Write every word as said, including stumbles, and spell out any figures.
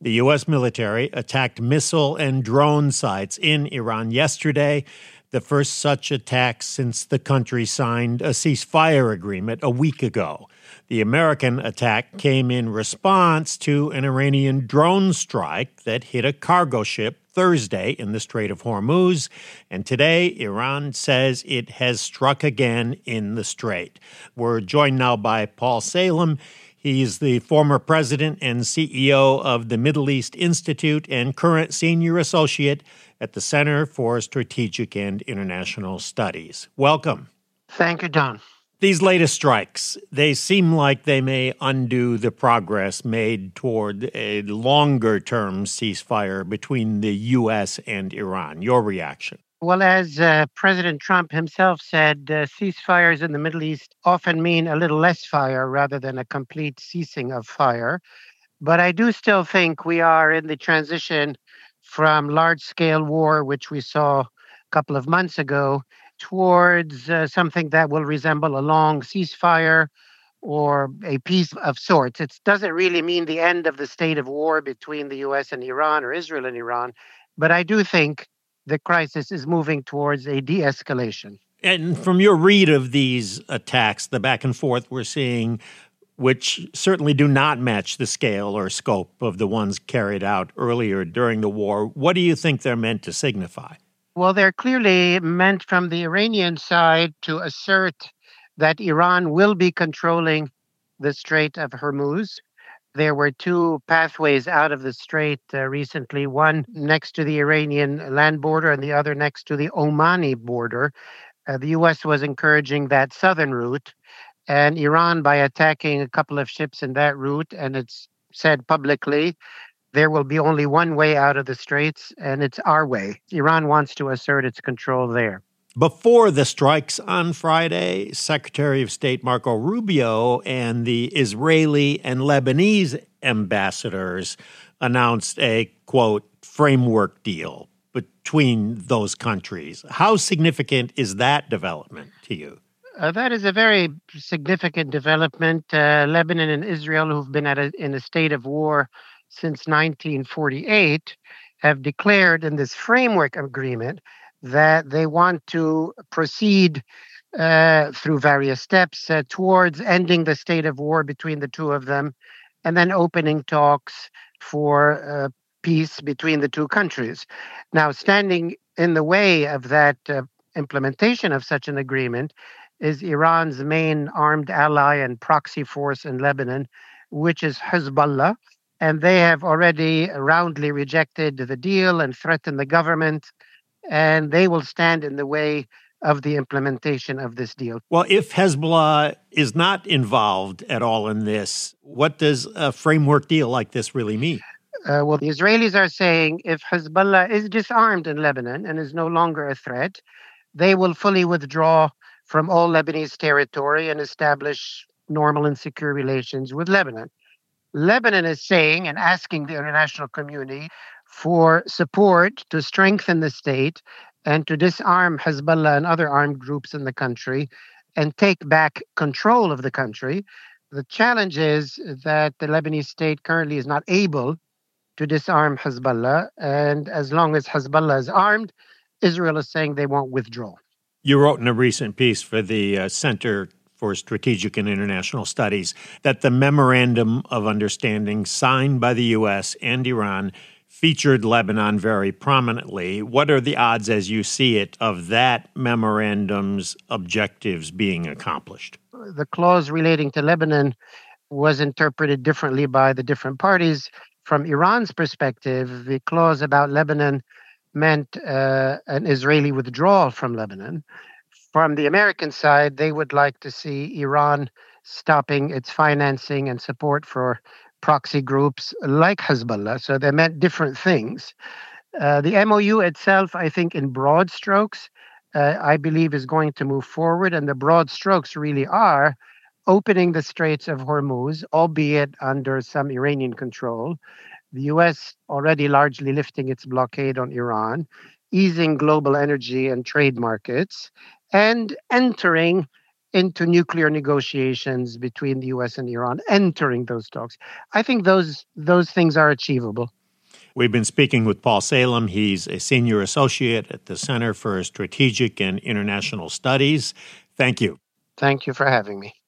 The U S military attacked missile and drone sites in Iran yesterday, the first such attack since the country signed a ceasefire agreement a week ago. The American attack came in response to an Iranian drone strike that hit a cargo ship Thursday in the Strait of Hormuz, and today Iran says it has struck again in the strait. We're joined now by Paul Salem. He's the former president and C E O of the Middle East Institute and current senior associate at the Center for Strategic and International Studies. Welcome. Thank you, Don. These latest strikes, they seem like they may undo the progress made toward a longer-term ceasefire between the U S and Iran. Your reaction? Well, as uh, President Trump himself said, uh, ceasefires in the Middle East often mean a little less fire rather than a complete ceasing of fire. But I do still think we are in the transition from large-scale war, which we saw a couple of months ago, towards uh, something that will resemble a long ceasefire or a peace of sorts. It doesn't really mean the end of the state of war between the U S and Iran or Israel and Iran, but I do think the crisis is moving towards a de-escalation. And from your read of these attacks, the back and forth we're seeing, which certainly do not match the scale or scope of the ones carried out earlier during the war, what do you think they're meant to signify? Well, they're clearly meant from the Iranian side to assert that Iran will be controlling the Strait of Hormuz. There were two pathways out of the strait uh, recently, one next to the Iranian land border and the other next to the Omani border. Uh, the U S was encouraging that southern route, and Iran, by attacking a couple of ships in that route, and it's said publicly, there will be only one way out of the straits, and it's our way. Iran wants to assert its control there. Before the strikes on Friday, Secretary of State Marco Rubio and the Israeli and Lebanese ambassadors announced a, quote, framework deal between those countries. How significant is that development to you? Uh, that is a very significant development. Uh, Lebanon and Israel, who've been at a, in a state of war since nineteen forty-eight, have declared in this framework agreement that they want to proceed uh, through various steps uh, towards ending the state of war between the two of them, and then opening talks for uh, peace between the two countries. Now, standing in the way of that uh, implementation of such an agreement is Iran's main armed ally and proxy force in Lebanon, which is Hezbollah. And they have already roundly rejected the deal and threatened the government, and they will stand in the way of the implementation of this deal. Well, if Hezbollah is not involved at all in this, what does a framework deal like this really mean? Uh, well, the Israelis are saying if Hezbollah is disarmed in Lebanon and is no longer a threat, they will fully withdraw from all Lebanese territory and establish normal and secure relations with Lebanon. Lebanon is saying and asking the international community for support to strengthen the state and to disarm Hezbollah and other armed groups in the country and take back control of the country. The challenge is that the Lebanese state currently is not able to disarm Hezbollah, and as long as Hezbollah is armed, Israel is saying they won't withdraw. You wrote in a recent piece for the uh, Center for Strategic and International Studies that the Memorandum of Understanding signed by the U S and Iran featured Lebanon very prominently. What are the odds, as you see it, of that memorandum's objectives being accomplished? The clause relating to Lebanon was interpreted differently by the different parties. From Iran's perspective, the clause about Lebanon meant uh, an Israeli withdrawal from Lebanon. From the American side, they would like to see Iran stopping its financing and support for proxy groups like Hezbollah. So they meant different things. Uh, the M O U itself, I think, in broad strokes, uh, I believe is going to move forward. And the broad strokes really are opening the Straits of Hormuz, albeit under some Iranian control. The U S already largely lifting its blockade on Iran, easing global energy and trade markets, and entering into nuclear negotiations between the U S and Iran, entering those talks. I think those those things are achievable. We've been speaking with Paul Salem. He's a senior associate at the Center for Strategic and International Studies. Thank you. Thank you for having me.